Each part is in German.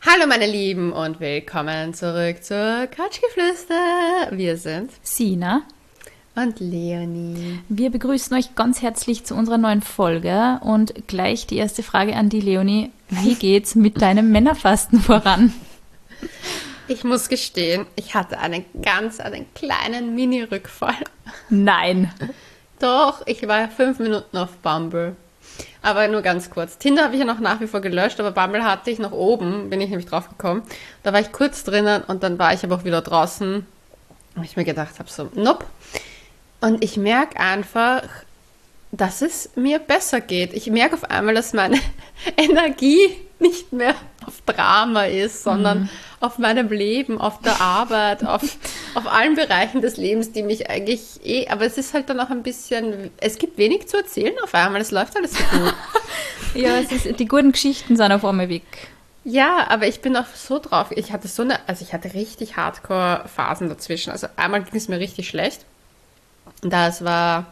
Hallo meine Lieben und willkommen zurück zur Couchgeflüster. Wir sind Sina. und Leonie. Wir begrüßen euch ganz herzlich zu unserer neuen Folge und gleich die erste Frage an die Leonie. Wie geht's mit deinem Männerfasten voran? Ich muss gestehen, ich hatte einen kleinen Mini-Rückfall. Nein. Doch, ich war 5 Minuten auf Bumble. Aber nur ganz kurz. Tinder habe ich ja noch nach wie vor gelöscht, aber Bumble hatte ich noch oben, bin ich nämlich drauf gekommen. Da war ich kurz drinnen und dann war ich aber auch wieder draußen. Und ich mir gedacht habe, so, nope. Und ich merke einfach, dass es mir besser geht. Ich merke auf einmal, dass meine Energie nicht mehr auf Drama ist, sondern auf meinem Leben, auf der Arbeit, auf allen Bereichen des Lebens, die mich eigentlich aber es ist halt dann auch ein bisschen, es gibt wenig zu erzählen auf einmal, es läuft alles so gut. Ja, die guten Geschichten sind auf einmal weg. Ja, aber ich bin auch so drauf, ich hatte richtig Hardcore-Phasen dazwischen, also einmal ging es mir richtig schlecht. Das war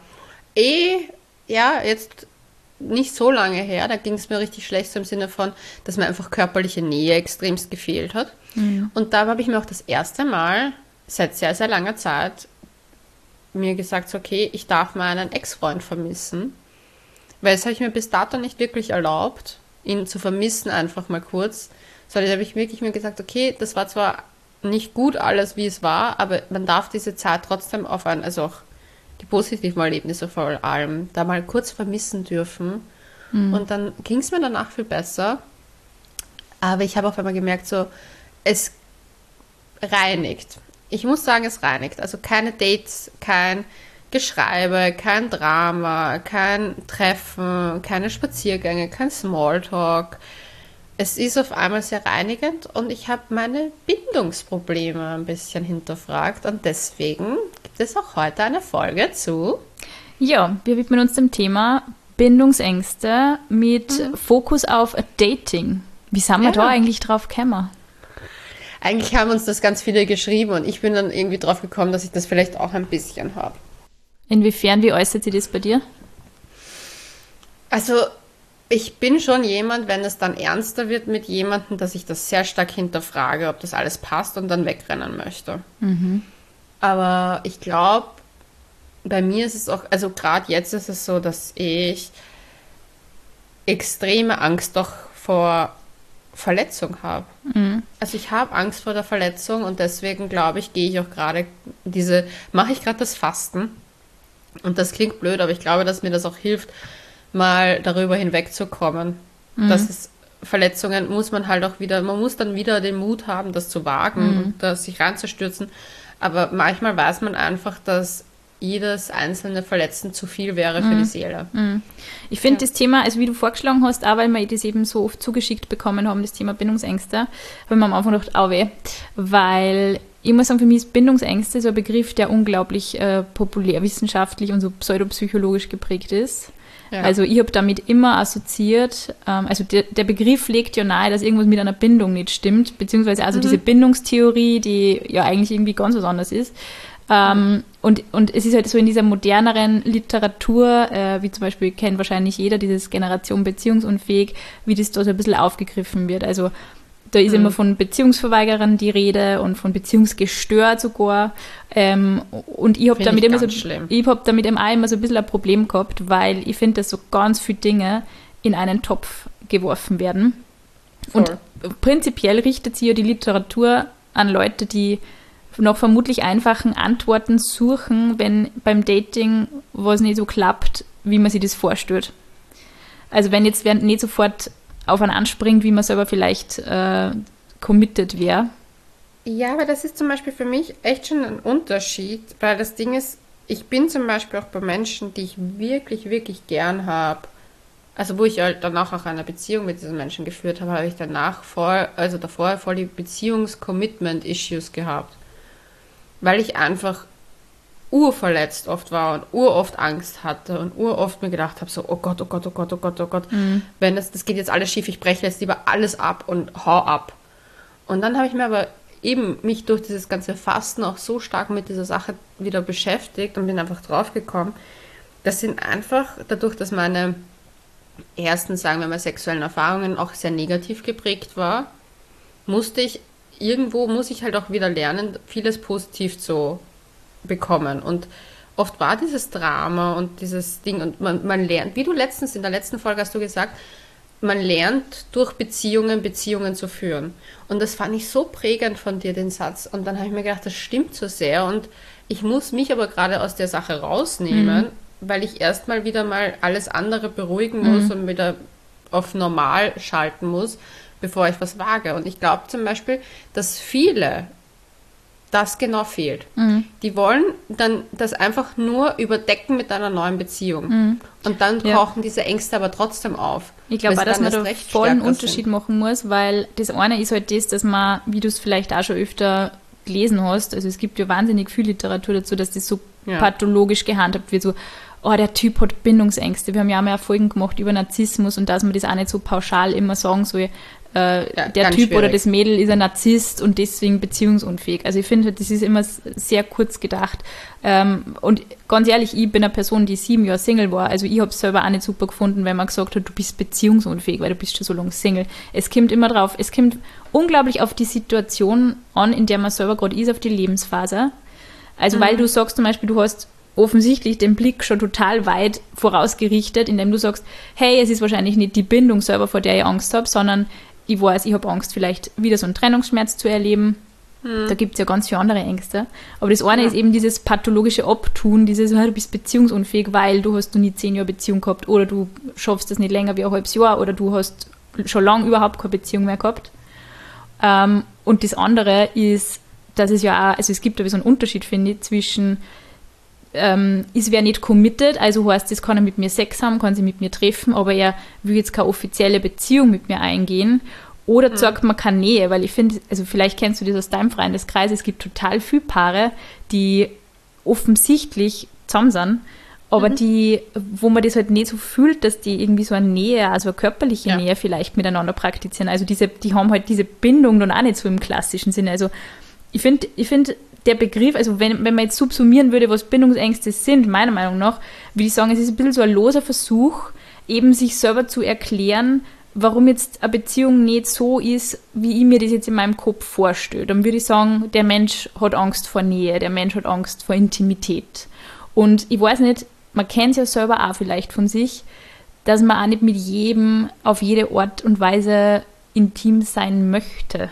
jetzt nicht so lange her, da ging es mir richtig schlecht, so im Sinne von, dass mir einfach körperliche Nähe extremst gefehlt hat. Mhm. Und da habe ich mir auch das erste Mal seit sehr, sehr langer Zeit mir gesagt, so, okay, ich darf meinen Ex-Freund vermissen, weil das habe ich mir bis dato nicht wirklich erlaubt, ihn zu vermissen, einfach mal kurz, sondern da habe ich wirklich mir gesagt, okay, das war zwar nicht gut alles, wie es war, aber man darf diese Zeit trotzdem also auch die positiven Erlebnisse vor allem, da mal kurz vermissen dürfen. Und dann ging es mir danach viel besser. Aber ich habe auf einmal gemerkt, so, es reinigt. Ich muss sagen, es reinigt. Also keine Dates, kein Geschreibe, kein Drama, kein Treffen, keine Spaziergänge, kein Smalltalk. Es ist auf einmal sehr reinigend und ich habe meine Bindungsprobleme ein bisschen hinterfragt und deswegen gibt es auch heute eine Folge zu. Ja, wir widmen uns dem Thema Bindungsängste mit Fokus auf Dating. Wie sind wir da eigentlich drauf gekommen? Eigentlich haben uns das ganz viele geschrieben und ich bin dann irgendwie drauf gekommen, dass ich das vielleicht auch ein bisschen habe. Inwiefern, wie äußert sich das bei dir? Also ich bin schon jemand, wenn es dann ernster wird mit jemandem, dass ich das sehr stark hinterfrage, ob das alles passt und dann wegrennen möchte. Aber ich glaube, bei mir ist es auch, also gerade jetzt ist es so, dass ich extreme Angst doch vor Verletzung habe. Also ich habe Angst vor der Verletzung und deswegen glaube ich, mache ich gerade das Fasten. Und das klingt blöd, aber ich glaube, dass mir das auch hilft, mal darüber hinwegzukommen. Dass es Verletzungen man muss dann wieder den Mut haben, das zu wagen und das sich reinzustürzen. Aber manchmal weiß man einfach, dass jedes einzelne Verletzen zu viel wäre für die Seele. Ich finde das Thema, also wie du vorgeschlagen hast, auch weil wir das eben so oft zugeschickt bekommen haben, das Thema Bindungsängste, habe ich mir am Anfang gedacht, weil ich muss sagen, für mich ist Bindungsängste so ein Begriff, der unglaublich populärwissenschaftlich und so pseudopsychologisch geprägt ist. Ja. Also ich habe damit immer assoziiert, also der Begriff legt ja nahe, dass irgendwas mit einer Bindung nicht stimmt, beziehungsweise also diese Bindungstheorie, die ja eigentlich irgendwie ganz was anderes ist. Und es ist halt so in dieser moderneren Literatur, wie zum Beispiel kennt wahrscheinlich jeder dieses Generation beziehungsunfähig, wie das da so ein bisschen aufgegriffen wird. Also da ist immer von Beziehungsverweigerern die Rede und von beziehungsgestört sogar. Und ich habe damit eben auch immer so ein bisschen ein Problem gehabt, weil ich finde, dass so ganz viele Dinge in einen Topf geworfen werden. Voll. Und prinzipiell richtet sich ja die Literatur an Leute, die noch vermutlich einfachen Antworten suchen, wenn beim Dating was nicht so klappt, wie man sich das vorstellt. Also wenn jetzt wer nicht sofort auf einen anspringt, wie man selber vielleicht committed wäre. Ja, aber das ist zum Beispiel für mich echt schon ein Unterschied, weil das Ding ist, ich bin zum Beispiel auch bei Menschen, die ich wirklich, wirklich gern habe, also wo ich halt danach auch eine Beziehung mit diesen Menschen geführt habe, habe ich davor voll die Beziehungs-Commitment-Issues gehabt. Weil ich einfach urverletzt oft war und uroft Angst hatte und uroft mir gedacht habe, so, oh Gott, oh Gott, oh Gott, oh Gott, oh Gott, wenn das geht jetzt alles schief, ich breche jetzt lieber alles ab und hau ab. Und dann habe ich mir aber eben mich durch dieses ganze Fasten auch so stark mit dieser Sache wieder beschäftigt und bin einfach draufgekommen, das sind einfach, dadurch, dass meine ersten, sagen wir mal, sexuellen Erfahrungen auch sehr negativ geprägt waren, muss ich halt auch wieder lernen, vieles positiv zu bekommen. Und oft war dieses Drama und dieses Ding und man lernt, wie du letztens, in der letzten Folge hast du gesagt, man lernt durch Beziehungen zu führen. Und das fand ich so prägend von dir, den Satz. Und dann habe ich mir gedacht, das stimmt so sehr. Und ich muss mich aber gerade aus der Sache rausnehmen, weil ich erstmal wieder mal alles andere beruhigen muss und wieder auf normal schalten muss, bevor ich was wage. Und ich glaube zum Beispiel, dass viele das genau fehlt. Die wollen dann das einfach nur überdecken mit einer neuen Beziehung. Und dann tauchen diese Ängste aber trotzdem auf. Ich glaube auch, dass man da voll einen Unterschied machen muss, weil das eine ist halt das, dass man, wie du es vielleicht auch schon öfter gelesen hast, also es gibt ja wahnsinnig viel Literatur dazu, dass das so pathologisch gehandhabt wird, so, oh, der Typ hat Bindungsängste. Wir haben ja auch mal Folgen gemacht über Narzissmus und dass man das auch nicht so pauschal immer sagen soll, der Typ schwierig. Oder das Mädel ist ein Narzisst und deswegen beziehungsunfähig. Also ich finde, das ist immer sehr kurz gedacht. Und ganz ehrlich, ich bin eine Person, die 7 Jahre Single war. Also ich habe es selber auch nicht super gefunden, wenn man gesagt hat, du bist beziehungsunfähig, weil du bist schon so lange Single. Es kommt immer drauf, es kommt unglaublich auf die Situation an, in der man selber gerade ist, auf die Lebensphase. Also weil du sagst zum Beispiel, du hast offensichtlich den Blick schon total weit vorausgerichtet, indem du sagst, hey, es ist wahrscheinlich nicht die Bindung selber, vor der ich Angst habe, sondern ich weiß, ich habe Angst, vielleicht wieder so einen Trennungsschmerz zu erleben. Da gibt es ja ganz viele andere Ängste. Aber das eine ist eben dieses pathologische Abtun, dieses, du bist beziehungsunfähig, weil du hast noch nie 10 Jahre Beziehung gehabt oder du schaffst das nicht länger wie ein halbes Jahr oder du hast schon lange überhaupt keine Beziehung mehr gehabt. Und das andere ist, dass es ja auch, also es gibt aber so einen Unterschied, finde ich, zwischen ist wer nicht committed, also heißt, das kann er mit mir Sex haben, kann sich mit mir treffen, aber er will jetzt keine offizielle Beziehung mit mir eingehen. Oder sagt man keine Nähe, weil ich finde, also vielleicht kennst du das aus deinem Freundeskreis, es gibt total viele Paare, die offensichtlich zusammen sind, aber die, wo man das halt nicht so fühlt, dass die irgendwie so eine Nähe, also eine körperliche Nähe vielleicht miteinander praktizieren. Also die haben halt diese Bindung dann auch nicht so im klassischen Sinne. Also ich finde, der Begriff, also wenn man jetzt subsumieren würde, was Bindungsängste sind, meiner Meinung nach, würde ich sagen, es ist ein bisschen so ein loser Versuch, eben sich selber zu erklären, warum jetzt eine Beziehung nicht so ist, wie ich mir das jetzt in meinem Kopf vorstelle. Dann würde ich sagen, der Mensch hat Angst vor Nähe, der Mensch hat Angst vor Intimität. Und ich weiß nicht, man kennt es ja selber auch vielleicht von sich, dass man auch nicht mit jedem auf jede Art und Weise intim sein möchte.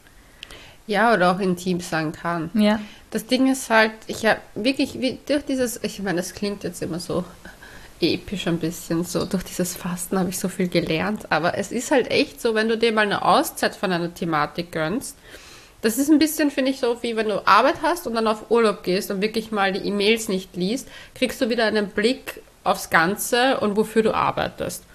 Ja, oder auch intim sein kann. Ja. Das Ding ist halt, ich habe wirklich, durch dieses, ich meine, das klingt jetzt immer so episch ein bisschen, so durch dieses Fasten habe ich so viel gelernt, aber es ist halt echt so, wenn du dir mal eine Auszeit von einer Thematik gönnst, das ist ein bisschen, finde ich, so wie wenn du Arbeit hast und dann auf Urlaub gehst und wirklich mal die E-Mails nicht liest, kriegst du wieder einen Blick aufs Ganze und wofür du arbeitest.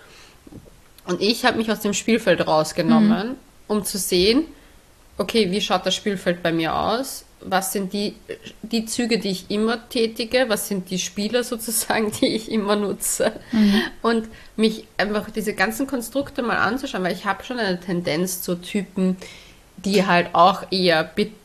Und ich habe mich aus dem Spielfeld rausgenommen, um zu sehen, okay, wie schaut das Spielfeld bei mir aus? Was sind die Züge, die ich immer tätige? Was sind die Spieler sozusagen, die ich immer nutze? Und mich einfach diese ganzen Konstrukte mal anzuschauen, weil ich habe schon eine Tendenz zu Typen, die halt auch eher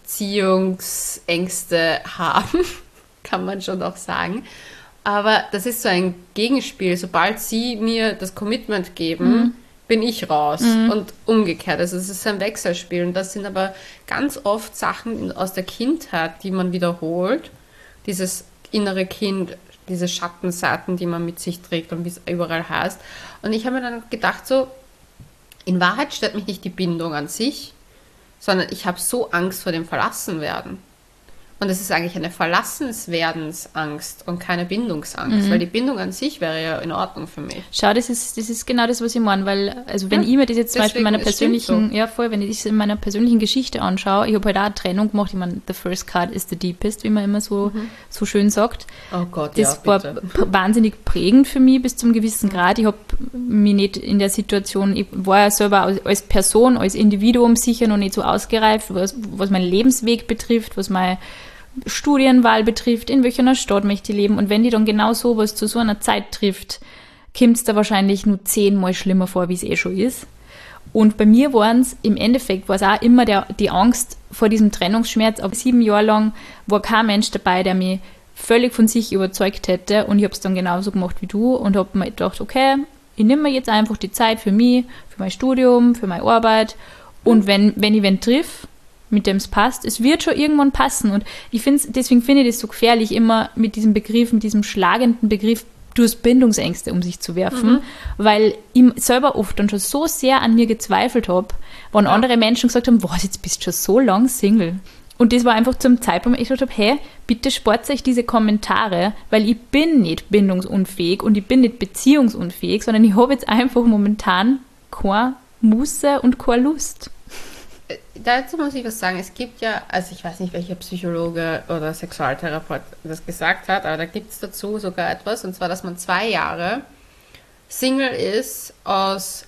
Beziehungsängste haben, kann man schon auch sagen. Aber das ist so ein Gegenspiel. Sobald sie mir das Commitment geben, bin ich raus und umgekehrt. Also es ist ein Wechselspiel und das sind aber ganz oft Sachen aus der Kindheit, die man wiederholt. Dieses innere Kind, diese Schattenseiten, die man mit sich trägt und wie es überall heißt. Und ich habe mir dann gedacht, so, in Wahrheit stört mich nicht die Bindung an sich, sondern ich habe so Angst vor dem Verlassenwerden. Und es ist eigentlich eine Verlassenswerdensangst und keine Bindungsangst, weil die Bindung an sich wäre ja in Ordnung für mich. Schau, das ist genau das, was ich meine, weil, also wenn ich mir das jetzt zum Beispiel in meiner persönlichen, wenn ich das in meiner persönlichen Geschichte anschaue, ich habe halt auch eine Trennung gemacht, ich meine, the first cut is the deepest, wie man immer so schön sagt. Oh Gott, das war wahnsinnig prägend für mich bis zum gewissen Grad. Ich habe mich nicht in der Situation, ich war ja selber als Person, als Individuum sicher noch nicht so ausgereift, was meinen Lebensweg betrifft, was mein Studienwahl betrifft, in welcher Stadt möchte ich leben. Und wenn die dann genau sowas zu so einer Zeit trifft, kommt es da wahrscheinlich nur 10-mal schlimmer vor, wie es eh schon ist. Und bei mir war es auch immer die Angst vor diesem Trennungsschmerz. Aber 7 Jahre lang war kein Mensch dabei, der mich völlig von sich überzeugt hätte. Und ich habe es dann genauso gemacht wie du und habe mir gedacht, okay, ich nehme mir jetzt einfach die Zeit für mich, für mein Studium, für meine Arbeit Und wenn ich wen triff, mit dem es passt, es wird schon irgendwann passen. Und deswegen finde ich das so gefährlich, immer mit diesem Begriff, mit diesem schlagenden Begriff, du hast Bindungsängste um sich zu werfen, weil ich selber oft dann schon so sehr an mir gezweifelt habe, wenn andere Menschen gesagt haben, was, jetzt bist du schon so lang Single. Und das war einfach zum Zeitpunkt, wo ich gesagt habe, hey, bitte spart euch diese Kommentare, weil ich bin nicht bindungsunfähig und ich bin nicht beziehungsunfähig, sondern ich habe jetzt einfach momentan keine Muße und keine Lust. Dazu muss ich was sagen. Es gibt ja, also ich weiß nicht, welcher Psychologe oder Sexualtherapeut das gesagt hat, aber da gibt es dazu sogar etwas, und zwar, dass man 2 Jahre Single ist aus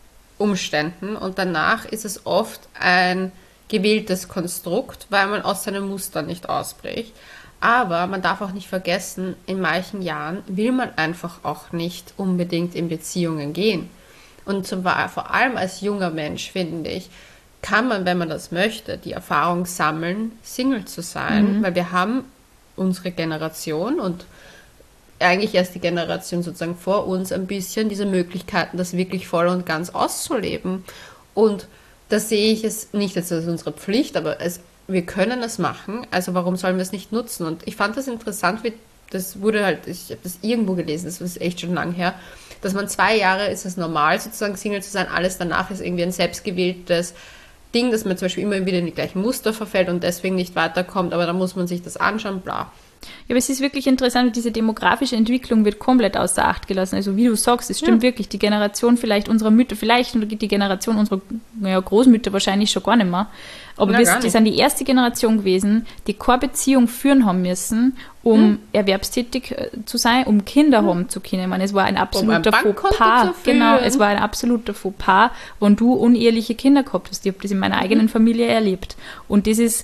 Umständen und danach ist es oft ein gewähltes Konstrukt, weil man aus seinem Muster nicht ausbricht. Aber man darf auch nicht vergessen, in manchen Jahren will man einfach auch nicht unbedingt in Beziehungen gehen. Und vor allem als junger Mensch, finde ich, kann man, wenn man das möchte, die Erfahrung sammeln, Single zu sein, weil wir haben unsere Generation und eigentlich erst die Generation sozusagen vor uns ein bisschen diese Möglichkeiten, das wirklich voll und ganz auszuleben. Und da sehe ich es nicht jetzt als unsere Pflicht, aber wir können es machen, also warum sollen wir es nicht nutzen? Und ich fand das interessant, das wurde halt, ich habe das irgendwo gelesen, das ist echt schon lang her, dass man 2 Jahre ist es normal, sozusagen Single zu sein, alles danach ist irgendwie ein selbstgewähltes Ding, dass man zum Beispiel immer wieder in die gleichen Muster verfällt und deswegen nicht weiterkommt, aber da muss man sich das anschauen, bla. Ja, aber es ist wirklich interessant, diese demografische Entwicklung wird komplett außer Acht gelassen. Also wie du sagst, es stimmt wirklich, die Generation vielleicht unserer Mütter, vielleicht die Generation unserer Großmütter wahrscheinlich schon gar nicht mehr. Aber die sind die erste Generation gewesen, die keine Beziehung führen haben müssen, um erwerbstätig zu sein, um Kinder haben zu können. Ich meine, es war ein absoluter Fauxpas. Genau, es war ein absoluter Fauxpas, wenn du uneheliche Kinder gehabt hast. Ich habe das in meiner eigenen Familie erlebt. Und das ist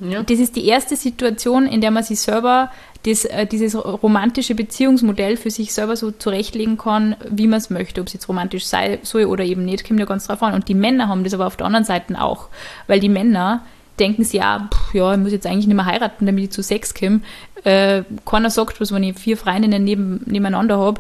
die erste Situation, in der man sich selber dieses romantische Beziehungsmodell für sich selber so zurechtlegen kann, wie man es möchte, ob es jetzt romantisch sein soll oder eben nicht, kommt ja ganz drauf an. Und die Männer haben das aber auf der anderen Seite auch, weil die Männer denken sich, ich muss jetzt eigentlich nicht mehr heiraten, damit ich zu Sex komme. Keiner sagt was, wenn ich 4 Freundinnen nebeneinander habe.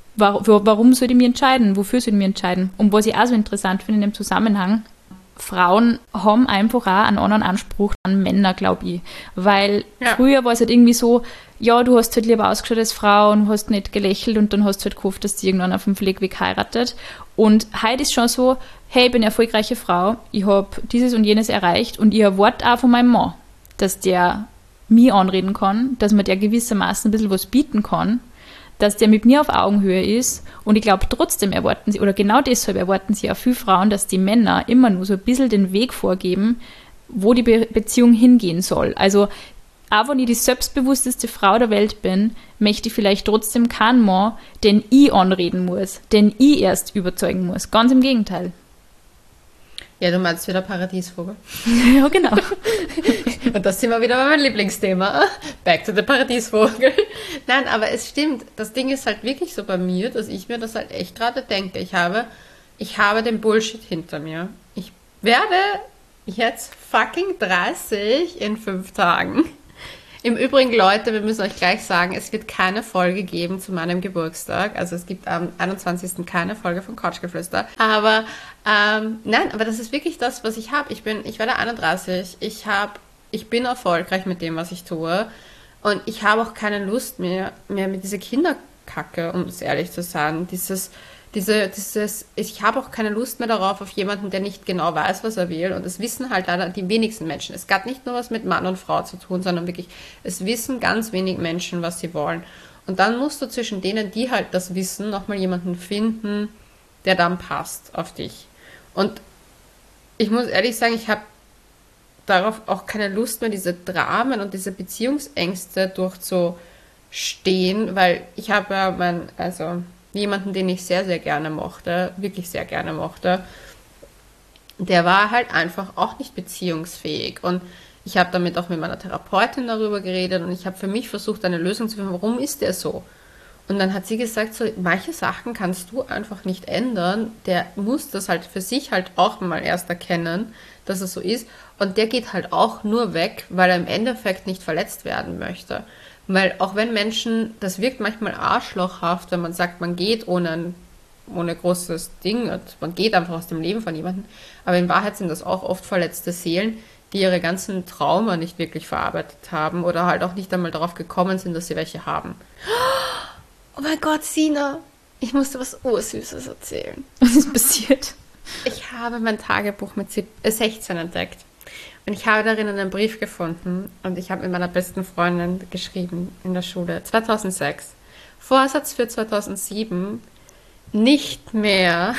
Warum soll ich mich entscheiden? Wofür soll ich mich entscheiden? Und was ich auch so interessant finde in dem Zusammenhang, Frauen haben einfach auch einen anderen Anspruch an Männer, glaube ich. Weil früher war es halt irgendwie so, ja, du hast halt lieber ausgeschaut als Frau und hast nicht gelächelt und dann hast du halt gehofft, dass du irgendwann auf dem Pflegeweg heiratet. Und heute ist schon so, hey, ich bin eine erfolgreiche Frau, ich habe dieses und jenes erreicht und ich erwarte auch von meinem Mann, dass der mich anreden kann, dass man der gewissermaßen ein bisschen was bieten kann, dass der mit mir auf Augenhöhe ist. Und ich glaube, trotzdem erwarten sie, oder genau deshalb erwarten sie auch viele Frauen, dass die Männer immer nur so ein bisschen den Weg vorgeben, wo die Beziehung hingehen soll. Also, auch wenn ich die selbstbewussteste Frau der Welt bin, möchte ich vielleicht trotzdem keinen Mann, den ich anreden muss, den ich erst überzeugen muss. Ganz im Gegenteil. Ja, du meinst wieder Paradiesvogel. Ja, genau. Und das sind wir wieder bei meinem Lieblingsthema. Back to the Paradiesvogel. Nein, aber es stimmt. Das Ding ist halt wirklich so bei mir, dass ich mir das halt echt gerade denke. Ich habe den Bullshit hinter mir. Ich werde jetzt fucking 30 in 5 Tagen. Im Übrigen, Leute, wir müssen euch gleich sagen, es wird keine Folge geben zu meinem Geburtstag. Also es gibt am 21. keine Folge von Couchgeflüster. Aber nein, aber das ist wirklich das, was ich habe. Ich werde 31. Ich bin erfolgreich mit dem, was ich tue. Und ich habe auch keine Lust mehr mit dieser Kinderkacke, um es ehrlich zu sagen. Ich habe auch keine Lust mehr darauf, auf jemanden, der nicht genau weiß, was er will. Und das wissen halt leider die wenigsten Menschen. Es hat nicht nur was mit Mann und Frau zu tun, sondern wirklich, es wissen ganz wenig Menschen, was sie wollen. Und dann musst du zwischen denen, die halt das wissen, nochmal jemanden finden, der dann passt auf dich. Und ich muss ehrlich sagen, ich habe darauf auch keine Lust mehr, diese Dramen und diese Beziehungsängste durchzustehen, weil ich habe ja jemanden, den ich sehr, sehr gerne mochte, wirklich sehr gerne mochte, der war halt einfach auch nicht beziehungsfähig. Und ich habe damit auch mit meiner Therapeutin darüber geredet und ich habe für mich versucht, eine Lösung zu finden, warum ist der so? Und dann hat sie gesagt, so, manche Sachen kannst du einfach nicht ändern, der muss das halt für sich halt auch mal erst erkennen, dass es so ist. Und der geht halt auch nur weg, weil er im Endeffekt nicht verletzt werden möchte. Weil auch wenn Menschen, das wirkt manchmal arschlochhaft, wenn man sagt, man geht ohne ohne großes Ding. Und man geht einfach aus dem Leben von jemandem. Aber in Wahrheit sind das auch oft verletzte Seelen, die ihre ganzen Trauma nicht wirklich verarbeitet haben oder halt auch nicht einmal darauf gekommen sind, dass sie welche haben. Oh mein Gott, Sina, ich musste was Ursüßes erzählen. Was ist passiert? Ich habe mein Tagebuch mit 16 entdeckt. Und ich habe darin einen Brief gefunden und ich habe mit meiner besten Freundin geschrieben in der Schule. 2006. Vorsatz für 2007. Nicht mehr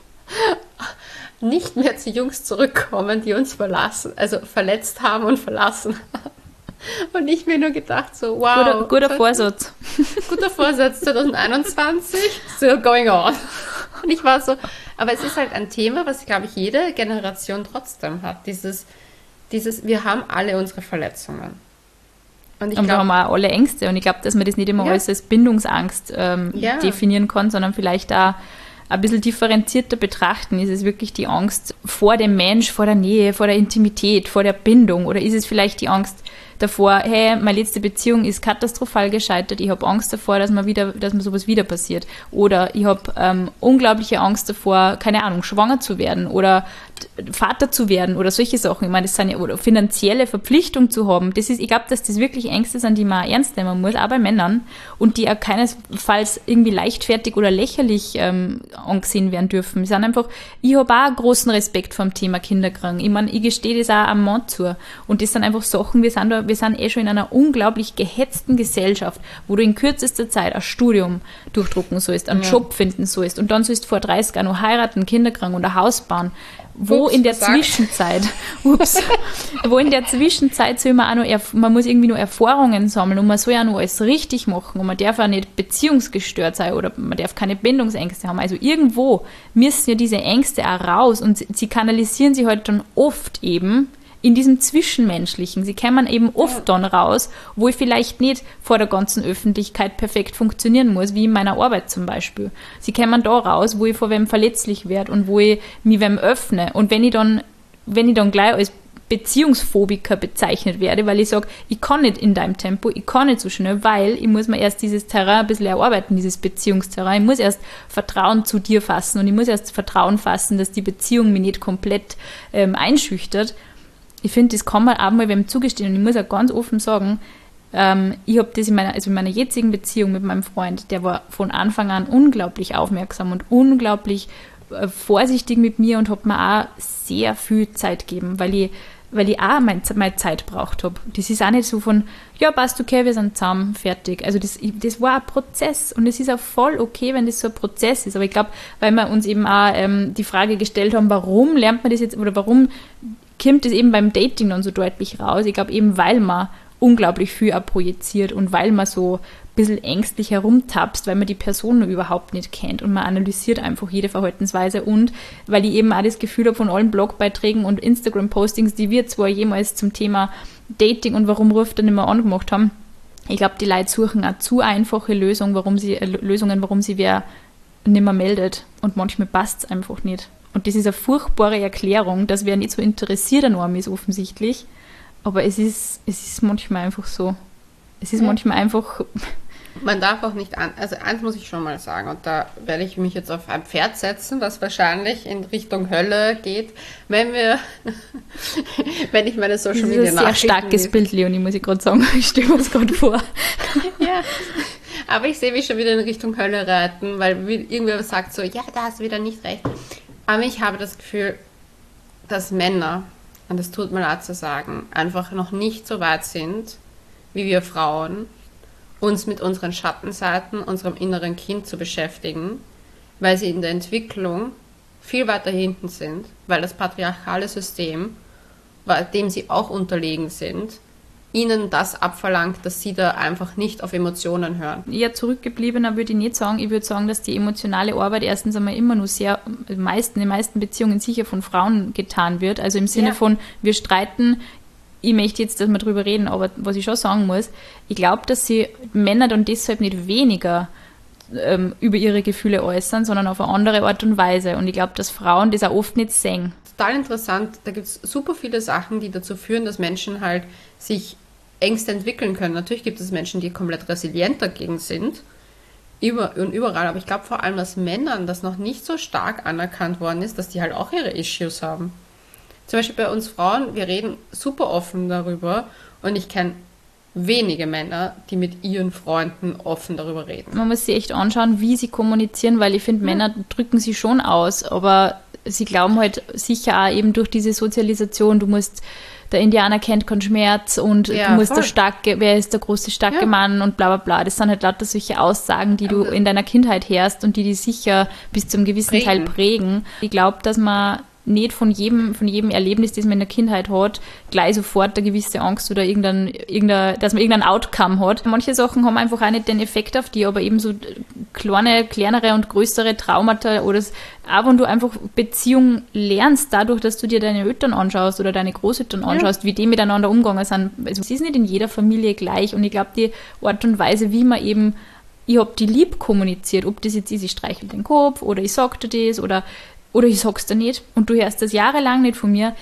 zu Jungs zurückkommen, die uns verletzt haben und verlassen haben. Und ich mir nur gedacht so, wow. Guter Vorsatz. Guter Vorsatz 2021, still going on. Und ich war so, aber es ist halt ein Thema, was, glaube ich, jede Generation trotzdem hat. Wir haben alle unsere Verletzungen. Und wir haben auch alle Ängste. Und ich glaube, dass man das nicht immer alles als Bindungsangst definieren kann, sondern vielleicht auch ein bisschen differenzierter betrachten. Ist es wirklich die Angst vor dem Mensch, vor der Nähe, vor der Intimität, vor der Bindung? Oder ist es vielleicht die Angst davor, hey, meine letzte Beziehung ist katastrophal gescheitert, ich habe Angst davor, dass mir sowas wieder passiert. Oder ich habe unglaubliche Angst davor, keine Ahnung, schwanger zu werden oder Vater zu werden oder solche Sachen. Ich meine, das sind ja, oder finanzielle Verpflichtung zu haben. Ich glaube, dass das wirklich Ängste sind, die man ernst nehmen muss, auch bei Männern, und die auch keinesfalls irgendwie leichtfertig oder lächerlich angesehen werden dürfen. Ich habe auch großen Respekt vor dem Thema Kinderkrank. Ich meine, ich gestehe das auch am Mann zu. Und das sind einfach Sachen, wir sind schon in einer unglaublich gehetzten Gesellschaft, wo du in kürzester Zeit ein Studium durchdrucken sollst, einen Job finden sollst und dann sollst du vor 30 Jahren noch heiraten, Kinderkrank und ein Haus bauen. Wo in der Zwischenzeit soll man auch noch, man muss irgendwie noch Erfahrungen sammeln und man soll ja noch alles richtig machen und man darf auch nicht beziehungsgestört sein oder man darf keine Bindungsängste haben. Also irgendwo müssen ja diese Ängste auch raus und sie kanalisieren sich halt dann oft eben in diesem Zwischenmenschlichen. Sie kommen eben oft dann raus, wo ich vielleicht nicht vor der ganzen Öffentlichkeit perfekt funktionieren muss, wie in meiner Arbeit zum Beispiel. Sie kommen da raus, wo ich vor wem verletzlich werde und wo ich mich wem öffne. Und wenn ich dann gleich als Beziehungsphobiker bezeichnet werde, weil ich sage, ich kann nicht in deinem Tempo, ich kann nicht so schnell, weil ich muss mir erst dieses Terrain ein bisschen erarbeiten, dieses Beziehungsterrain. Ich muss erst Vertrauen zu dir fassen und ich muss erst Vertrauen fassen, dass die Beziehung mich nicht komplett einschüchtert. Ich finde, das kann man auch mal wem zugestehen. Und ich muss auch ganz offen sagen, ich habe das in meiner jetzigen Beziehung mit meinem Freund, der war von Anfang an unglaublich aufmerksam und unglaublich vorsichtig mit mir und hat mir auch sehr viel Zeit gegeben, weil ich auch meine Zeit gebraucht habe. Das ist auch nicht so von, ja, passt, okay, wir sind zusammen, fertig. Also das war ein Prozess und es ist auch voll okay, wenn das so ein Prozess ist. Aber ich glaube, weil wir uns eben auch die Frage gestellt haben, warum lernt man das jetzt oder warum kommt das eben beim Dating dann so deutlich raus? Ich glaube eben, weil man unglaublich viel auch projiziert und weil man so ein bisschen ängstlich herumtapst, weil man die Person noch überhaupt nicht kennt und man analysiert einfach jede Verhaltensweise und weil ich eben auch das Gefühl habe von allen Blogbeiträgen und Instagram-Postings, die wir zwar jemals zum Thema Dating und warum ruft er nicht mehr angemacht haben, ich glaube, die Leute suchen auch zu einfache Lösungen, warum sie wer nicht mehr meldet und manchmal passt es einfach nicht. Und das ist eine furchtbare Erklärung, dass wer nicht so interessiert an einem ist, offensichtlich. Aber es ist manchmal einfach so. Es ist manchmal einfach... Man darf auch nicht... Also eins muss ich schon mal sagen, und da werde ich mich jetzt auf ein Pferd setzen, was wahrscheinlich in Richtung Hölle geht, wenn ich meine Social Media Nachrichten... Das ist ein sehr starkes Bild, Leonie, muss ich gerade sagen. Ich stelle mir das gerade vor. Ja, aber ich sehe mich schon wieder in Richtung Hölle reiten, weil irgendwer sagt so, ja, da hast du wieder nicht recht. Aber ich habe das Gefühl, dass Männer, und das tut mir leid zu sagen, einfach noch nicht so weit sind, wie wir Frauen, uns mit unseren Schattenseiten, unserem inneren Kind zu beschäftigen, weil sie in der Entwicklung viel weiter hinten sind, weil das patriarchale System, dem sie auch unterlegen sind, ihnen das abverlangt, dass sie da einfach nicht auf Emotionen hören. Eher zurückgebliebener würde ich nicht sagen. Ich würde sagen, dass die emotionale Arbeit erstens einmal immer nur in den meisten Beziehungen sicher von Frauen getan wird. Also im Sinne von, wir streiten, ich möchte jetzt, dass wir drüber reden, aber was ich schon sagen muss, ich glaube, dass sie Männer dann deshalb nicht weniger über ihre Gefühle äußern, sondern auf eine andere Art und Weise. Und ich glaube, dass Frauen das auch oft nicht sehen. Total interessant. Da gibt es super viele Sachen, die dazu führen, dass Menschen halt sich Ängste entwickeln können. Natürlich gibt es Menschen, die komplett resilient dagegen sind, überall, aber ich glaube vor allem, dass Männern das noch nicht so stark anerkannt worden ist, dass die halt auch ihre Issues haben. Zum Beispiel bei uns Frauen, wir reden super offen darüber und ich kenne wenige Männer, die mit ihren Freunden offen darüber reden. Man muss sich echt anschauen, wie sie kommunizieren, weil ich finde, Männer drücken sie schon aus, aber sie glauben halt sicher auch eben durch diese Sozialisation, der Indianer kennt keinen Schmerz und du musst wer ist der große, starke Mann und bla bla bla. Das sind halt lauter solche Aussagen, die du in deiner Kindheit hörst und die sicher bis zum gewissen Teil prägen. Ich glaube, dass man nicht von jedem Erlebnis, das man in der Kindheit hat, gleich sofort eine gewisse Angst oder dass man irgendein Outcome hat. Manche Sachen haben einfach auch nicht den Effekt auf die, aber eben so kleinere und größere Traumata oder auch wenn du einfach Beziehung lernst, dadurch, dass du dir deine Eltern anschaust oder deine Großeltern anschaust, wie die miteinander umgegangen sind. Also es ist nicht in jeder Familie gleich und ich glaube, die Art und Weise, wie man eben ich habe die lieb kommuniziert, ob das jetzt ist, ich streichel den Kopf oder ich sag dir das oder ich sag's dir nicht und du hörst das jahrelang nicht von mir.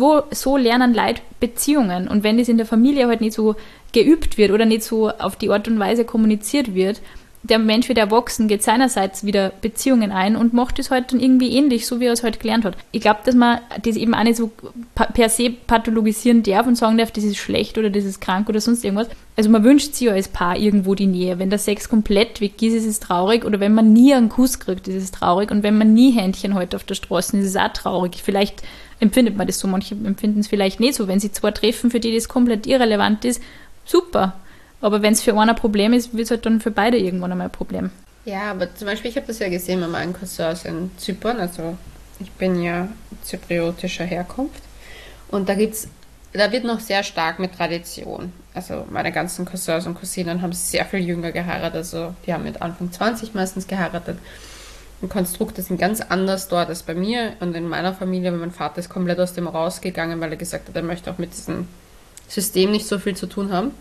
So lernen Leute Beziehungen. Und wenn das in der Familie halt nicht so geübt wird oder nicht so auf die Art und Weise kommuniziert wird, der Mensch wird erwachsen, geht seinerseits wieder Beziehungen ein und macht es halt dann irgendwie ähnlich, so wie er es halt gelernt hat. Ich glaube, dass man das eben auch nicht so per se pathologisieren darf und sagen darf, das ist schlecht oder das ist krank oder sonst irgendwas. Also man wünscht sich ja als Paar irgendwo die Nähe. Wenn der Sex komplett weg ist es traurig oder wenn man nie einen Kuss kriegt, ist es traurig und wenn man nie Händchen hält auf der Straße, ist es auch traurig. Vielleicht empfindet man das so, manche empfinden es vielleicht nicht so. Wenn sie zwei treffen, für die das komplett irrelevant ist, super. Aber wenn es für einen ein Problem ist, wird es halt dann für beide irgendwann einmal ein Problem. Ja, aber zum Beispiel, ich habe das ja gesehen mit meinen Cousins in Zypern, also ich bin ja zypriotischer Herkunft und da wird noch sehr stark mit Tradition. Also meine ganzen Cousins und Cousinen haben sehr viel jünger geheiratet, also die haben mit Anfang 20 meistens geheiratet. Und Konstrukte sind ganz anders dort als bei mir und in meiner Familie, weil mein Vater ist komplett aus dem rausgegangen, weil er gesagt hat, er möchte auch mit diesem System nicht so viel zu tun haben.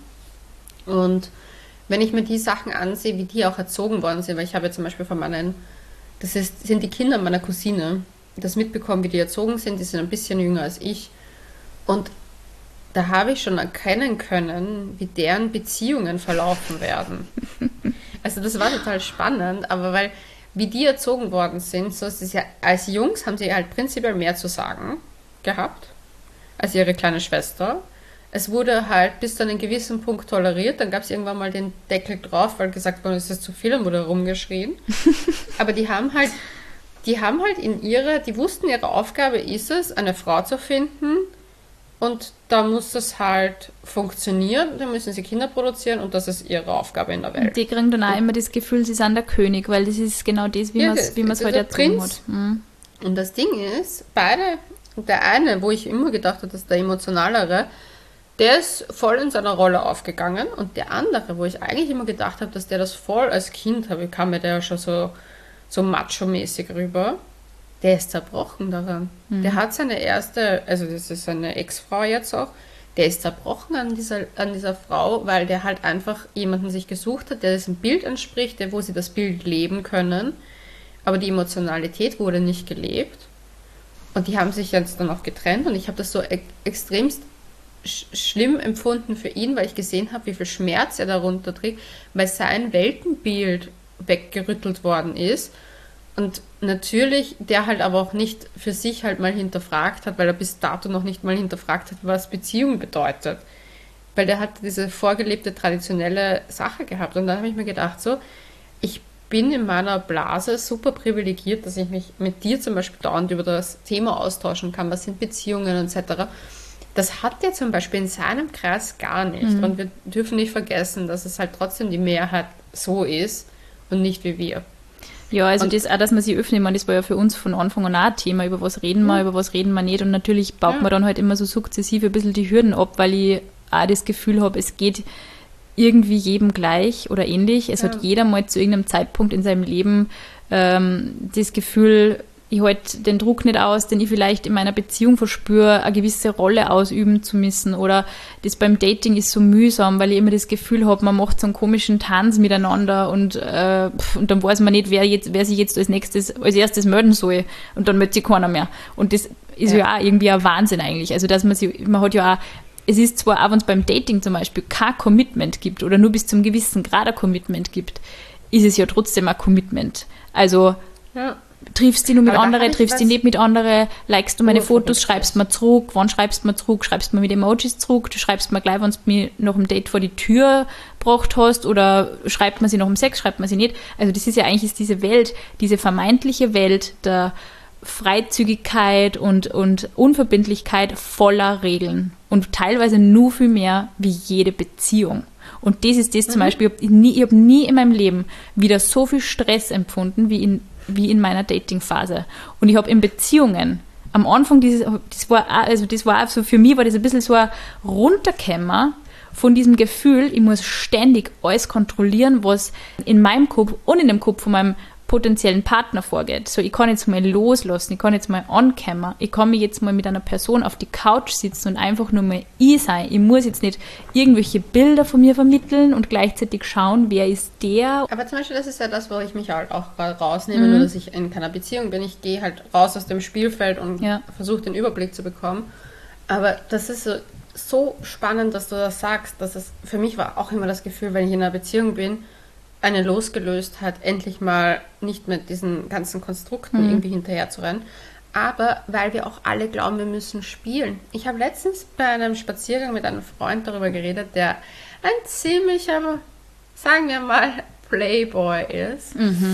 Und wenn ich mir die Sachen ansehe, wie die auch erzogen worden sind, weil ich habe ja zum Beispiel sind die Kinder meiner Cousine, das mitbekommen, wie die erzogen sind, die sind ein bisschen jünger als ich. Und da habe ich schon erkennen können, wie deren Beziehungen verlaufen werden. Also das war total spannend, aber weil, wie die erzogen worden sind, so ist es ja, als Jungs haben sie halt prinzipiell mehr zu sagen gehabt, als ihre kleine Schwester. Es wurde halt bis zu einem gewissen Punkt toleriert, dann gab es irgendwann mal den Deckel drauf, weil gesagt wurde, es ist zu viel und wurde rumgeschrien. Aber die wussten, ihre Aufgabe ist es, eine Frau zu finden und da muss das halt funktionieren, da müssen sie Kinder produzieren und das ist ihre Aufgabe in der Welt. Und die kriegen dann auch immer das Gefühl, sie sind der König, weil das ist genau das, wie man es halt erzogen hat. Mhm. Und das Ding ist, der eine, wo ich immer gedacht habe, dass der emotionalere, der ist voll in seiner Rolle aufgegangen und der andere, wo ich eigentlich immer gedacht habe, dass der das voll als Kind habe, kam mir der ja schon so macho-mäßig rüber, der ist zerbrochen daran. Mhm. Der hat seine erste, also das ist seine Ex-Frau jetzt auch, der ist zerbrochen an dieser Frau, weil der halt einfach jemanden sich gesucht hat, der diesem Bild entspricht, wo sie das Bild leben können, aber die Emotionalität wurde nicht gelebt und die haben sich jetzt dann auch getrennt und ich habe das so extremst schlimm empfunden für ihn, weil ich gesehen habe, wie viel Schmerz er darunter trägt, weil sein Weltenbild weggerüttelt worden ist und natürlich der halt aber auch nicht für sich halt mal hinterfragt hat, weil er bis dato noch nicht mal hinterfragt hat, was Beziehung bedeutet, weil der hat diese vorgelebte traditionelle Sache gehabt und dann habe ich mir gedacht so, ich bin in meiner Blase super privilegiert, dass ich mich mit dir zum Beispiel dauernd über das Thema austauschen kann, was sind Beziehungen etc. Das hat der zum Beispiel in seinem Kreis gar nicht. Mhm. Und wir dürfen nicht vergessen, dass es halt trotzdem die Mehrheit so ist und nicht wie wir. Ja, also das auch, dass man sich öffnet, das war ja für uns von Anfang an auch ein Thema, über was reden wir, über was reden wir nicht. Und natürlich baut man dann halt immer so sukzessive ein bisschen die Hürden ab, weil ich auch das Gefühl habe, es geht irgendwie jedem gleich oder ähnlich. Es hat jeder mal zu irgendeinem Zeitpunkt in seinem Leben das Gefühl, ich halte den Druck nicht aus, den ich vielleicht in meiner Beziehung verspüre, eine gewisse Rolle ausüben zu müssen. Oder das beim Dating ist so mühsam, weil ich immer das Gefühl habe, man macht so einen komischen Tanz miteinander und dann weiß man nicht, wer sich jetzt als erstes melden soll. Und dann meldet sich keiner mehr. Und das ist ja auch irgendwie ein Wahnsinn eigentlich. Also dass man hat ja auch, es ist zwar auch, wenn es beim Dating zum Beispiel kein Commitment gibt oder nur bis zum gewissen Grad ein Commitment gibt, ist es ja trotzdem ein Commitment. Also triffst du nur mit anderen, triffst du nicht mit anderen, likest du meine Fotos, schreibst mir zurück, wann schreibst du mir zurück, schreibst du mir mit Emojis zurück, du schreibst mir gleich, wenn du mich nach dem Date vor die Tür gebracht hast, oder schreibt man sie nach dem Sex, schreibt man sie nicht. Also das ist ja eigentlich diese Welt, diese vermeintliche Welt der Freizügigkeit und Unverbindlichkeit voller Regeln und teilweise nur viel mehr wie jede Beziehung. Und das ist das zum Beispiel, ich hab nie in meinem Leben wieder so viel Stress empfunden wie in meiner Dating-Phase. Und ich habe in Beziehungen am Anfang das war so, für mich war das ein bisschen so ein Runterkämmer von diesem Gefühl, ich muss ständig alles kontrollieren, was in meinem Kopf und in dem Kopf von meinem potenziellen Partner vorgeht. So, ich kann jetzt mal loslassen, ich kann jetzt mal ankämmern, ich kann mich jetzt mal mit einer Person auf die Couch sitzen und einfach nur mal ich sein. Ich muss jetzt nicht irgendwelche Bilder von mir vermitteln und gleichzeitig schauen, wer ist der. Aber zum Beispiel, das ist ja das, wo ich mich halt auch gerade rausnehme, nur dass ich in keiner Beziehung bin. Ich gehe halt raus aus dem Spielfeld und versuche den Überblick zu bekommen. Aber das ist so spannend, dass du das sagst. Für mich war auch immer das Gefühl, wenn ich in einer Beziehung bin, eine Losgelöstheit, endlich mal nicht mit diesen ganzen Konstrukten irgendwie hinterher zu rennen. Aber weil wir auch alle glauben, wir müssen spielen. Ich habe letztens bei einem Spaziergang mit einem Freund darüber geredet, der ein ziemlicher, sagen wir mal, Playboy ist.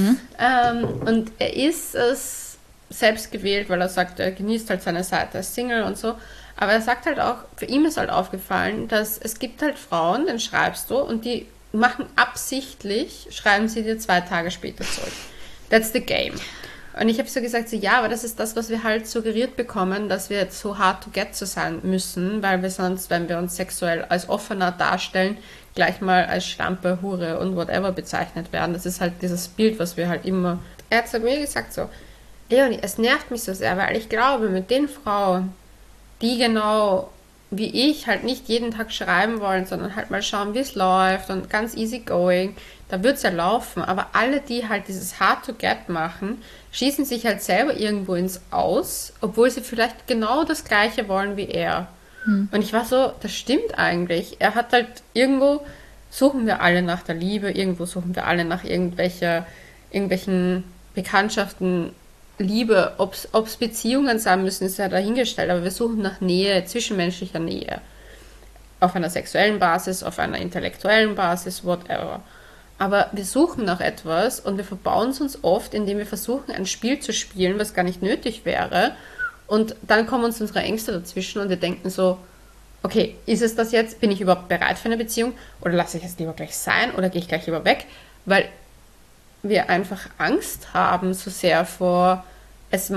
Und er ist es selbst gewählt, weil er sagt, er genießt halt seine Zeit als Single und so. Aber er sagt halt auch, für ihn ist halt aufgefallen, dass es gibt halt Frauen, denen schreibst du und die machen absichtlich, schreiben sie dir 2 Tage später zurück. That's the game. Und ich habe so gesagt, so, ja, aber das ist das, was wir halt suggeriert bekommen, dass wir jetzt so hard to get zu sein müssen, weil wir sonst, wenn wir uns sexuell als offener darstellen, gleich mal als Schlampe, Hure und whatever bezeichnet werden. Das ist halt dieses Bild, was wir halt immer... Er hat zu mir gesagt so, Leonie, es nervt mich so sehr, weil ich glaube, mit den Frauen, die genau wie ich halt nicht jeden Tag schreiben wollen, sondern halt mal schauen, wie es läuft und ganz easy going, da wird es ja laufen. Aber alle, die halt dieses hard to get machen, schießen sich halt selber irgendwo ins Aus, obwohl sie vielleicht genau das Gleiche wollen wie er. Und ich war so, das stimmt eigentlich. Er hat halt irgendwo, suchen wir alle nach der Liebe, irgendwo suchen wir alle nach irgendwelchen Bekanntschaften, Liebe, ob es Beziehungen sein müssen, ist ja dahingestellt, aber wir suchen nach Nähe, zwischenmenschlicher Nähe. Auf einer sexuellen Basis, auf einer intellektuellen Basis, whatever. Aber wir suchen nach etwas und wir verbauen es uns oft, indem wir versuchen, ein Spiel zu spielen, was gar nicht nötig wäre. Und dann kommen uns unsere Ängste dazwischen und wir denken so, okay, ist es das jetzt? Bin ich überhaupt bereit für eine Beziehung? Oder lasse ich es lieber gleich sein? Oder gehe ich gleich lieber weg? Weil wir einfach Angst haben, so sehr vor es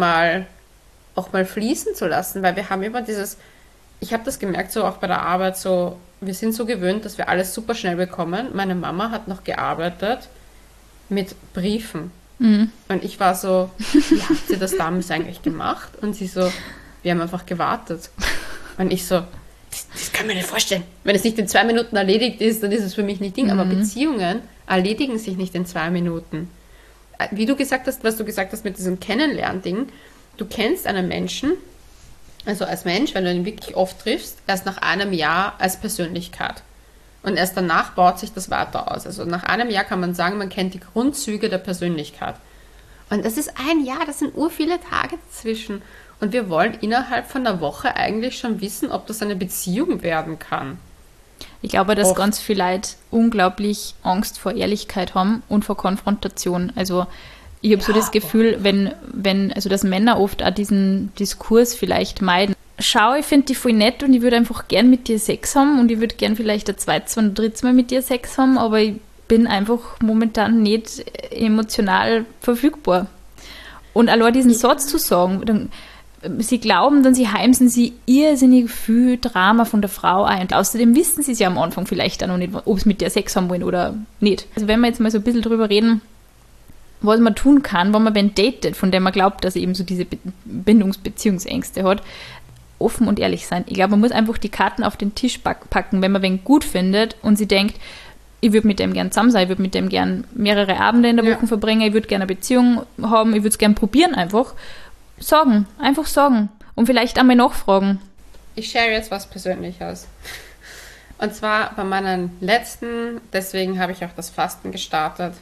auch mal fließen zu lassen, weil wir haben immer ich habe das gemerkt, so auch bei der Arbeit, so, wir sind so gewöhnt, dass wir alles super schnell bekommen. Meine Mama hat noch gearbeitet mit Briefen. Und ich war so, wie habt ihr das damals eigentlich gemacht? Und sie so, wir haben einfach gewartet. Und ich so, das kann ich mir nicht vorstellen. Wenn es nicht in 2 Minuten erledigt ist, dann ist es für mich nicht Ding. Aber Beziehungen erledigen sich nicht in 2 Minuten. Wie du gesagt hast, was du gesagt hast mit diesem Kennenlernding, du kennst einen Menschen, also als Mensch, wenn du ihn wirklich oft triffst, erst nach einem Jahr als Persönlichkeit. Und erst danach baut sich das weiter aus. Also nach einem Jahr kann man sagen, man kennt die Grundzüge der Persönlichkeit. Und das ist ein Jahr, das sind viele Tage dazwischen. Und wir wollen innerhalb von einer Woche eigentlich schon wissen, ob das eine Beziehung werden kann. Ich glaube, dass ganz viele Leute unglaublich Angst vor Ehrlichkeit haben und vor Konfrontation. Also ich habe so das Gefühl, dass Männer oft auch diesen Diskurs vielleicht meiden. Schau, ich finde dich voll nett und ich würde einfach gern mit dir Sex haben und ich würde gern vielleicht ein zweites oder drittes Mal mit dir Sex haben, aber ich bin einfach momentan nicht emotional verfügbar. Und allein diesen Satz zu sagen, sie glauben dann, sie heimsen sie irrsinnig viel Drama von der Frau ein. Und außerdem wissen sie es ja am Anfang vielleicht auch noch nicht, ob sie mit der Sex haben wollen oder nicht. Also wenn wir jetzt mal so ein bisschen drüber reden, was man tun kann, wenn man wen datet, von dem man glaubt, dass er eben so diese Beziehungsängste hat, offen und ehrlich sein. Ich glaube, man muss einfach die Karten auf den Tisch packen, wenn man wen gut findet und sie denkt, ich würde mit dem gern zusammen sein, ich würde mit dem gern mehrere Abende in der Woche verbringen, ich würde gerne eine Beziehung haben, ich würde es gern probieren einfach. Einfach sagen und vielleicht einmal nachfragen. Ich share jetzt was Persönliches. Und zwar bei meinen letzten, deswegen habe ich auch das Fasten gestartet,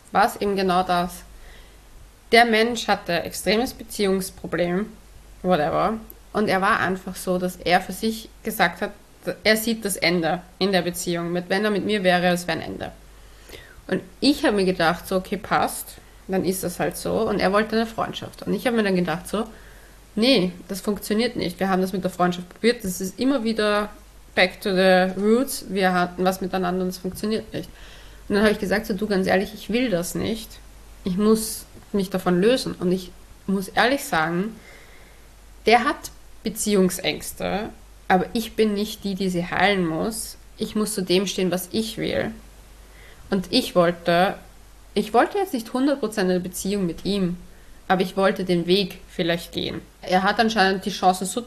war es eben genau das. Der Mensch hatte extremes Beziehungsproblem, whatever. Und er war einfach so, dass er für sich gesagt hat, er sieht das Ende in der Beziehung. Wenn er mit mir wäre, es wäre ein Ende. Und ich habe mir gedacht, so, okay, passt, dann ist das halt so. Und er wollte eine Freundschaft. Und ich habe mir dann gedacht, so, nee, das funktioniert nicht. Wir haben das mit der Freundschaft probiert. Das ist immer wieder back to the roots. Wir hatten was miteinander und es funktioniert nicht. Und dann habe ich gesagt, so, du, ganz ehrlich, ich will das nicht. Ich muss mich davon lösen. Und ich muss ehrlich sagen, der hat Beziehungsängste, aber ich bin nicht die, die sie heilen muss. Ich muss zu dem stehen, was ich will. Und ich wollte jetzt nicht 100% eine Beziehung mit ihm, aber ich wollte den Weg vielleicht gehen. Er hat anscheinend die Chancen so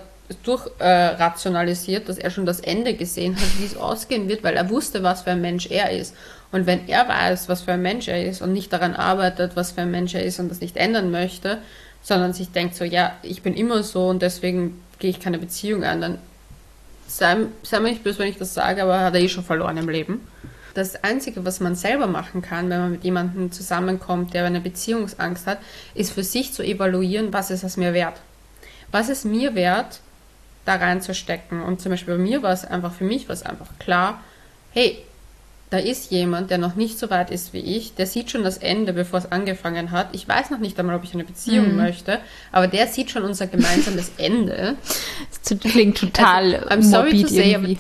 durchrationalisiert, dass er schon das Ende gesehen hat, wie es ausgehen wird, weil er wusste, was für ein Mensch er ist. Und wenn er weiß, was für ein Mensch er ist und nicht daran arbeitet, was für ein Mensch er ist und das nicht ändern möchte, sondern sich denkt so, ja, ich bin immer so und deswegen gehe ich keine Beziehung an, dann sei mir nicht böse, wenn ich das sage, aber hat er schon verloren im Leben. Das Einzige, was man selber machen kann, wenn man mit jemandem zusammenkommt, der eine Beziehungsangst hat, ist für sich zu evaluieren, was ist es mir wert. Was ist mir wert, da reinzustecken? Und zum Beispiel bei mir war es einfach, für mich war es einfach klar, hey, da ist jemand, der noch nicht so weit ist wie ich, der sieht schon das Ende, bevor es angefangen hat. Ich weiß noch nicht einmal, ob ich eine Beziehung möchte, aber der sieht schon unser gemeinsames Ende. Das klingt total I'm sorry to say, aber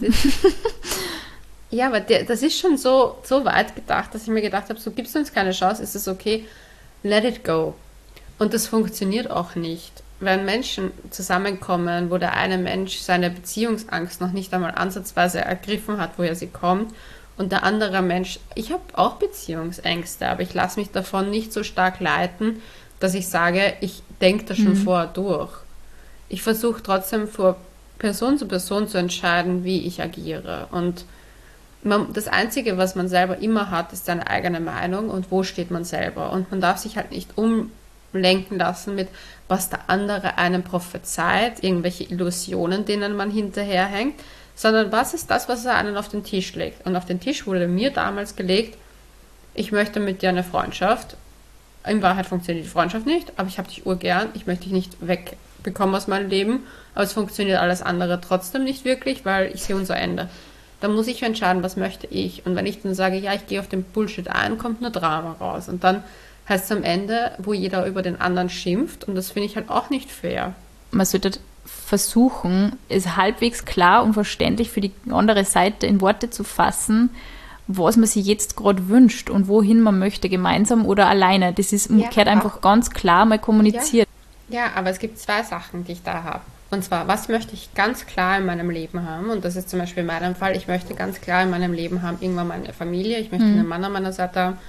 ja, aber das ist schon so weit gedacht, dass ich mir gedacht habe, so gibst du uns keine Chance, ist es okay, let it go. Und das funktioniert auch nicht. Wenn Menschen zusammenkommen, wo der eine Mensch seine Beziehungsangst noch nicht einmal ansatzweise ergriffen hat, woher sie kommt, und der andere Mensch, ich habe auch Beziehungsängste, aber ich lasse mich davon nicht so stark leiten, dass ich sage, ich denke das schon vorher durch. Ich versuche trotzdem von Person zu Person zu entscheiden, wie ich agiere. Und das Einzige, was man selber immer hat, ist seine eigene Meinung und wo steht man selber. Und man darf sich halt nicht umlenken lassen mit, was der andere einem prophezeit, irgendwelche Illusionen, denen man hinterherhängt, sondern was ist das, was er einen auf den Tisch legt. Und auf den Tisch wurde mir damals gelegt, ich möchte mit dir eine Freundschaft. In Wahrheit funktioniert die Freundschaft nicht, aber ich habe dich urgern, ich möchte dich nicht wegbekommen aus meinem Leben, aber es funktioniert alles andere trotzdem nicht wirklich, weil ich sehe unser Ende. Da muss ich entscheiden, was möchte ich. Und wenn ich dann sage, ja, ich gehe auf den Bullshit ein, kommt nur Drama raus. Und dann heißt es am Ende, wo jeder über den anderen schimpft. Und das finde ich halt auch nicht fair. Man sollte versuchen, es halbwegs klar und verständlich für die andere Seite in Worte zu fassen, was man sich jetzt gerade wünscht und wohin man möchte, gemeinsam oder alleine. Das ist gehört einfach ganz klar mal kommuniziert. Ja, aber es gibt zwei Sachen, die ich da habe. Und zwar, was möchte ich ganz klar in meinem Leben haben? Und das ist zum Beispiel in meinem Fall, ich möchte ganz klar in meinem Leben haben, irgendwann mal eine Familie, ich möchte einen Mann an meiner Seite haben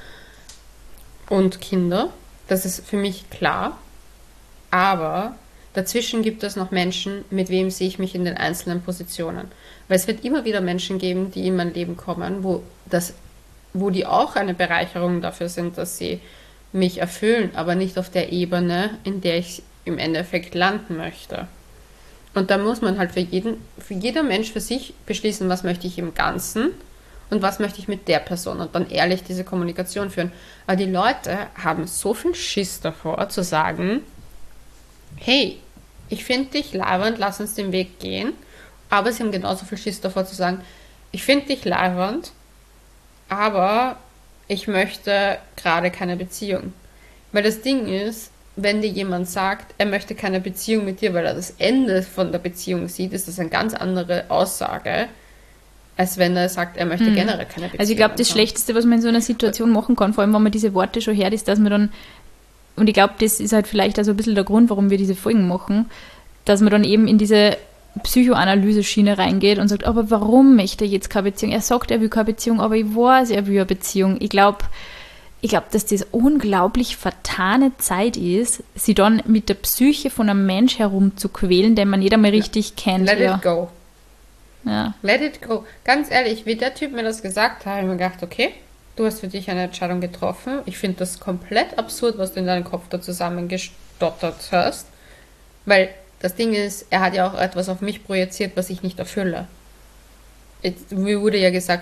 und Kinder. Das ist für mich klar. Aber dazwischen gibt es noch Menschen, mit wem sehe ich mich in den einzelnen Positionen. Weil es wird immer wieder Menschen geben, die in mein Leben kommen, wo die auch eine Bereicherung dafür sind, dass sie mich erfüllen, aber nicht auf der Ebene, in der ich im Endeffekt landen möchte. Und da muss man halt für jeder Mensch für sich beschließen, was möchte ich im Ganzen und was möchte ich mit der Person und dann ehrlich diese Kommunikation führen. Aber die Leute haben so viel Schiss davor zu sagen, hey, ich finde dich leibernd, lass uns den Weg gehen. Aber sie haben genauso viel Schiss davor zu sagen, ich finde dich leibernd, aber ich möchte gerade keine Beziehung. Weil das Ding ist, wenn dir jemand sagt, er möchte keine Beziehung mit dir, weil er das Ende von der Beziehung sieht, ist das eine ganz andere Aussage, als wenn er sagt, er möchte generell keine Beziehung. Also ich glaube, das Schlechteste, was man in so einer Situation machen kann, vor allem wenn man diese Worte schon hört, ist, dass man dann, und ich glaube, das ist halt vielleicht also ein bisschen der Grund, warum wir diese Folgen machen, dass man dann eben in diese Psychoanalyse-Schiene reingeht und sagt, aber warum möchte er jetzt keine Beziehung? Er sagt, er will keine Beziehung, aber ich weiß, er will eine Beziehung. Ich glaube, dass das unglaublich vertane Zeit ist, sie dann mit der Psyche von einem Mensch herumzuquälen, den man nicht einmal richtig kennt. Let it go. Ja. Let it go. Ganz ehrlich, wie der Typ mir das gesagt hat, habe ich mir gedacht, okay, du hast für dich eine Entscheidung getroffen. Ich finde das komplett absurd, was du in deinem Kopf da zusammengestottert hast. Weil das Ding ist, er hat ja auch etwas auf mich projiziert, was ich nicht erfülle. Mir wurde ja gesagt,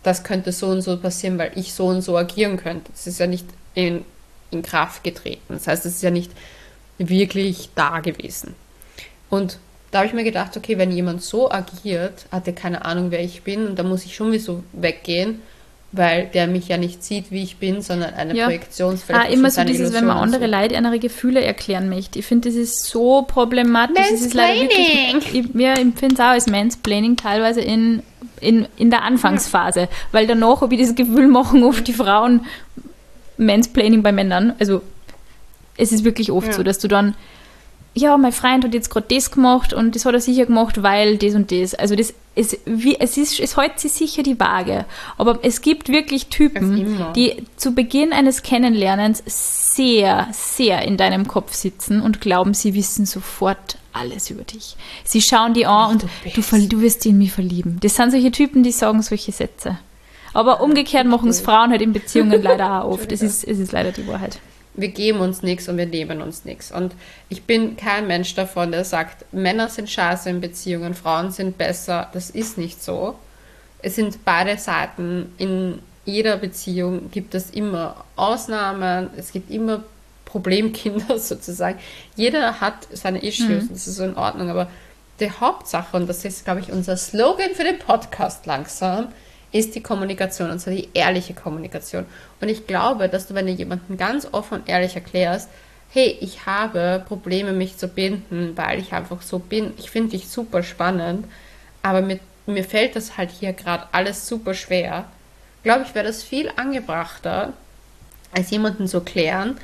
das könnte so und so passieren, weil ich so und so agieren könnte. Das ist ja nicht in Kraft getreten. Das heißt, es ist ja nicht wirklich da gewesen. Und da habe ich mir gedacht, okay, wenn jemand so agiert, hat er keine Ahnung, wer ich bin, und da muss ich schon wie so weggehen, weil der mich ja nicht sieht, wie ich bin, sondern eine Projektionsfläche. Immer so dieses, wenn man andere Leute ihre Gefühle erklären möchte. Ich finde, das ist so problematisch. Das ist leider wirklich, ich empfinde es auch als Mansplaining teilweise in der Anfangsphase, weil danach habe ich das Gefühl, machen oft die Frauen Mansplaining bei Männern. Also es ist wirklich oft so, dass du dann, ja, mein Freund hat jetzt gerade das gemacht und das hat er sicher gemacht, weil das und das. Also es hält sich sicher die Waage. Aber es gibt wirklich Typen, die zu Beginn eines Kennenlernens sehr, sehr in deinem Kopf sitzen und glauben, sie wissen sofort alles über dich. Sie schauen die an und du wirst in mich verlieben. Das sind solche Typen, die sagen solche Sätze. Aber umgekehrt machen es Frauen halt in Beziehungen leider auch oft. Es ist leider die Wahrheit. Wir geben uns nichts und wir nehmen uns nichts. Und ich bin kein Mensch davon, der sagt, Männer sind scheiße in Beziehungen, Frauen sind besser. Das ist nicht so. Es sind beide Seiten. In jeder Beziehung gibt es immer Ausnahmen, es gibt immer Problemkinder sozusagen. Jeder hat seine Issues, das ist so in Ordnung. Aber die Hauptsache, und das ist, glaube ich, unser Slogan für den Podcast langsam, ist die Kommunikation, und zwar die ehrliche Kommunikation. Und ich glaube, dass du, wenn du jemanden ganz offen und ehrlich erklärst, hey, ich habe Probleme, mich zu binden, weil ich einfach so bin, ich finde dich super spannend, aber mir fällt das halt hier gerade alles super schwer, glaube ich, wäre das viel angebrachter, als jemanden zu klären,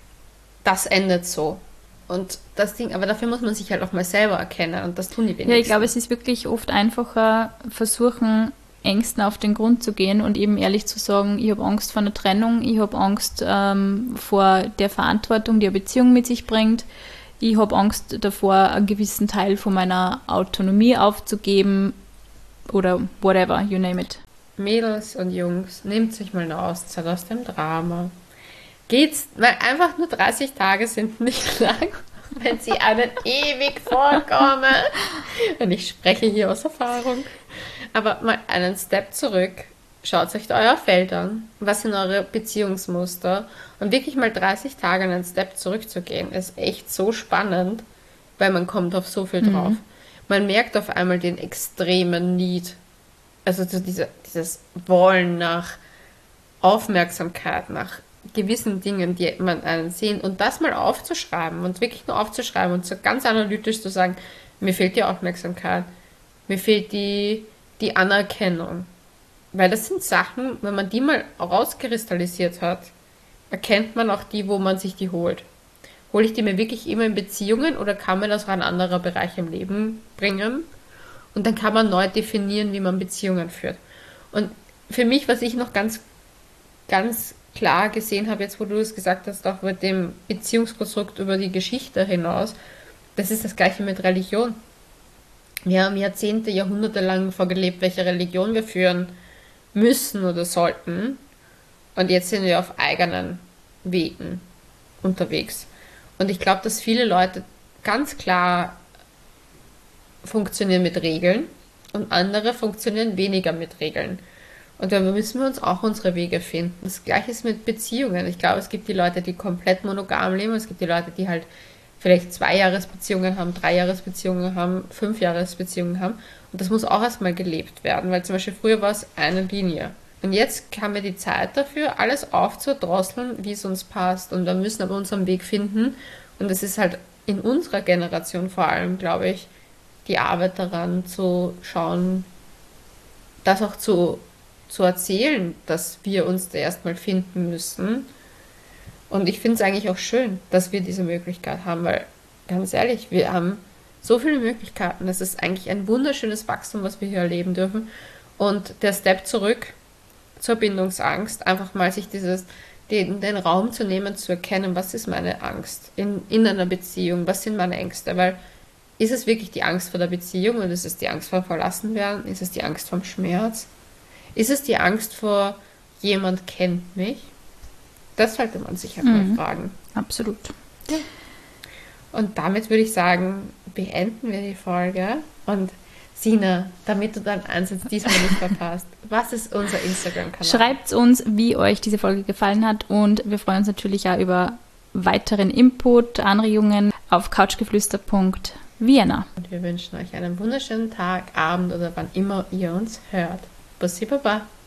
das endet so. Und das Ding, aber dafür muss man sich halt auch mal selber erkennen, und das tun die wenigsten. Ja, ich glaube, es ist wirklich oft einfacher, versuchen, Ängsten auf den Grund zu gehen und eben ehrlich zu sagen, ich habe Angst vor einer Trennung, ich habe Angst vor der Verantwortung, die eine Beziehung mit sich bringt, ich habe Angst davor, einen gewissen Teil von meiner Autonomie aufzugeben oder whatever, you name it. Mädels und Jungs, nehmt sich mal eine Auszeit aus dem Drama. Geht's, weil einfach nur 30 Tage sind nicht lang, wenn sie einen ewig vorkommen. Und ich spreche hier aus Erfahrung. Aber mal einen Step zurück, schaut euch euer Feld an, was sind eure Beziehungsmuster, und wirklich mal 30 Tage einen Step zurückzugehen, ist echt so spannend, weil man kommt auf so viel drauf. Man merkt auf einmal den extremen Need, also so dieses Wollen nach Aufmerksamkeit, nach gewissen Dingen, die man einen sehen, und das mal aufzuschreiben und wirklich nur aufzuschreiben und so ganz analytisch zu sagen, mir fehlt die Aufmerksamkeit, mir fehlt die Anerkennung. Weil das sind Sachen, wenn man die mal rauskristallisiert hat, erkennt man auch die, wo man sich die holt. Hole ich die mir wirklich immer in Beziehungen oder kann man das auch ein anderer Bereich im Leben bringen? Und dann kann man neu definieren, wie man Beziehungen führt. Und für mich, was ich noch ganz, ganz klar gesehen habe, jetzt wo du es gesagt hast, auch mit dem Beziehungskonstrukt über die Geschichte hinaus, das ist das Gleiche mit Religion. Wir haben Jahrzehnte, Jahrhunderte lang vorgelebt, welche Religion wir führen müssen oder sollten. Und jetzt sind wir auf eigenen Wegen unterwegs. Und ich glaube, dass viele Leute ganz klar funktionieren mit Regeln und andere funktionieren weniger mit Regeln. Und da müssen wir uns auch unsere Wege finden. Das Gleiche ist mit Beziehungen. Ich glaube, es gibt die Leute, die komplett monogam leben. Es gibt die Leute, die halt vielleicht 2-Jahres-Beziehungen haben, 3-Jahres-Beziehungen haben, 5-Jahres-Beziehungen haben. Und das muss auch erstmal gelebt werden, weil zum Beispiel früher war es eine Linie. Und jetzt haben wir die Zeit dafür, alles aufzudrosseln, wie es uns passt. Und wir müssen aber unseren Weg finden. Und es ist halt in unserer Generation vor allem, glaube ich, die Arbeit daran zu schauen, das auch zu erzählen, dass wir uns da erstmal finden müssen. Und ich finde es eigentlich auch schön, dass wir diese Möglichkeit haben, weil, ganz ehrlich, wir haben so viele Möglichkeiten. Es ist eigentlich ein wunderschönes Wachstum, was wir hier erleben dürfen. Und der Step zurück zur Bindungsangst, einfach mal sich den Raum zu nehmen, zu erkennen, was ist meine Angst in einer Beziehung, was sind meine Ängste, weil ist es wirklich die Angst vor der Beziehung oder ist es die Angst vor Verlassenwerden? Ist es die Angst vom Schmerz? Ist es die Angst vor, jemand kennt mich? Das sollte man sich halt mal fragen. Absolut. Ja. Und damit würde ich sagen, beenden wir die Folge und Sina, damit du deinen Einsatz diesmal nicht verpasst, was ist unser Instagram-Kanal? Schreibt uns, wie euch diese Folge gefallen hat und wir freuen uns natürlich auch über weiteren Input, Anregungen auf couchgeflüster.vienna. Und wir wünschen euch einen wunderschönen Tag, Abend oder wann immer ihr uns hört. Bussi Baba!